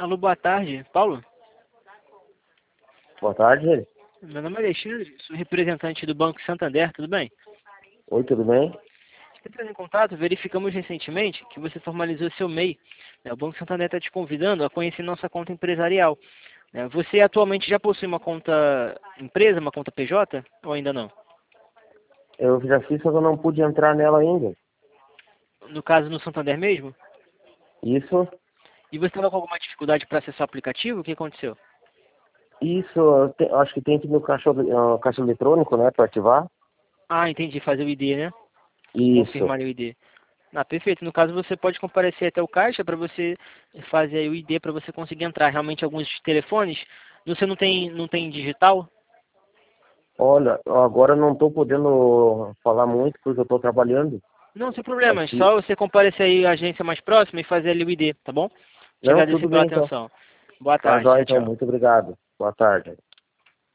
Alô, boa tarde. Paulo? Boa tarde. Meu nome é Alexandre, sou representante do Banco Santander, tudo bem? Oi, tudo bem? Entrando em contato, verificamos recentemente que você formalizou seu MEI. O Banco Santander está te convidando a conhecer nossa conta empresarial. Você atualmente já possui uma conta empresa, uma conta PJ, ou ainda não? Eu já fiz, só que eu não pude entrar nela ainda. No caso, no Santander mesmo? Isso, E você estava com alguma dificuldade para acessar o aplicativo? O que aconteceu? acho que tem que ir no caixa eletrônico, né, para ativar. Ah, entendi, fazer o ID, né? Isso. Confirmar o ID. Ah, perfeito. No caso, você pode comparecer até o caixa para você fazer aí o ID para você conseguir entrar. Realmente, alguns telefones, você não tem digital? Olha, agora eu não estou podendo falar muito porque eu estou trabalhando. Não, sem problema. É Aqui. só você comparecer aí à agência mais próxima e fazer ali o ID, tá bom? Te Não, agradecer tudo pela bem então. atenção. Boa Tá tarde. jóia Tchau, então, tchau. muito obrigado. Boa tarde.